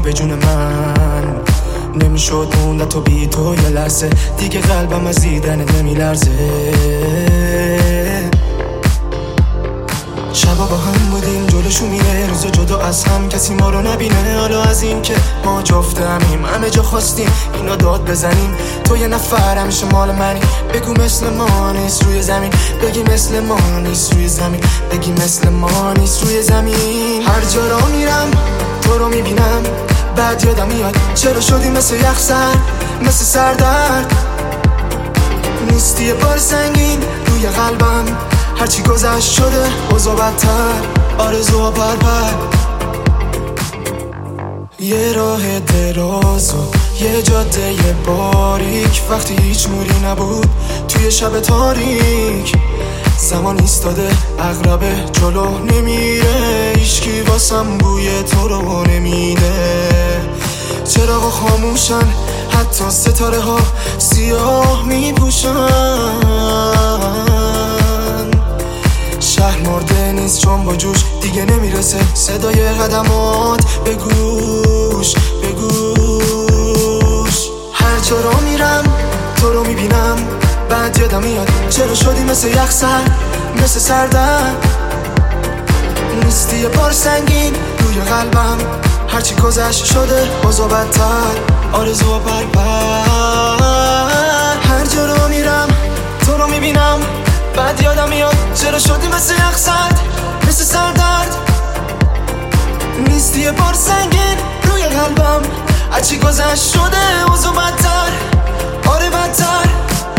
به جون من نمیشد موند تو بی تو یه لحظه دیگه قلبم از دیدنت نمیلرزه شبا با هم بودیم جلوشو میره روزا جدا از هم کسی ما رو نبینه حالا از این که ما جفت همیم همه جا خواستیم اینا داد بزنیم تو یه نفر همیشه مال منی بگو مثل ما نیست روی زمین بگی مثل ما نیست روی زمین بگی مثل ما نیست روی زمین هر جا را میرم تو رو میبینم بعد یادم میاد چرا شدی مثل یخسر مثل سردرد نیستی یه بار سنگین روی قلبم هرچی گذشت شده اوضاع بدتر آرزوها پرپر یه راه دراز و یه جاده باریک وقتی هیچ نوری نبود توی شب تاریک زمان ایستاده عقربه جلو نمیره هیچکی واسم بوی تو رو نمیده چراغا خاموشن حتی ستاره ها سیاه میپوشن شهر مرده نیست چون با جوش دیگه نمیرسه صدای قدمات به گوش به گوش هر جا را میرم تو رو میبینم بعد یادم میاد چرا شدی مثل یخسر مثل سردرد نیستی یه بار سنگین روی قلبم هرچی گذشت شده اوضاع بدتر آرزوها پرپر هر جا را میرم تو رو میبینم بعد یادم میاد چرا شدی مثل یخسر مثل سردرد نیستی یه بار سنگین روی قلبم هرچی گذشت شده اوضاع بدتر آره بدتر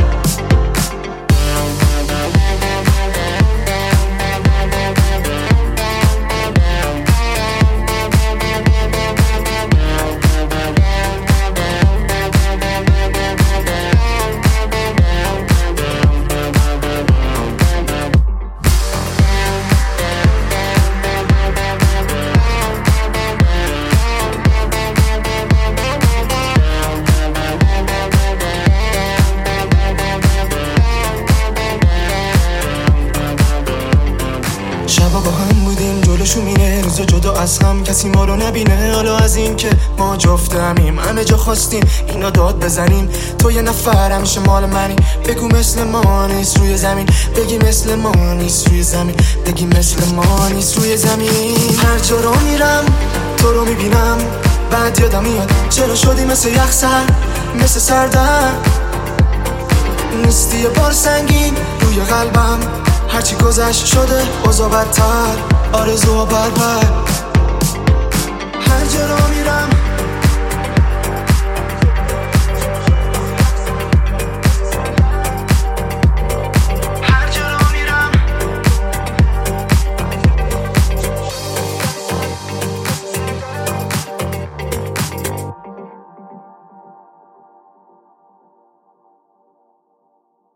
شبا با هم بودیم جلوشو میره روزا جدا از هم کسی ما رو نبینه حالا از این که ما جفت همیم همه جا خواستیم اینا داد بزنیم تو یه نفر همیشه مال منی بگو مثل ما نیست روی زمین بگی مثل ما نیست روی زمین بگی مثل ما نیست روی زمین هر جا رو میرم تو رو میبینم بعد یادم میاد چرا شدی مثل یخسر مثل سردرد نیستی یه بار سنگین روی قلبم هرچی گذشت شده اوضاع بدتر آرزوها پرپر هر جا را میرم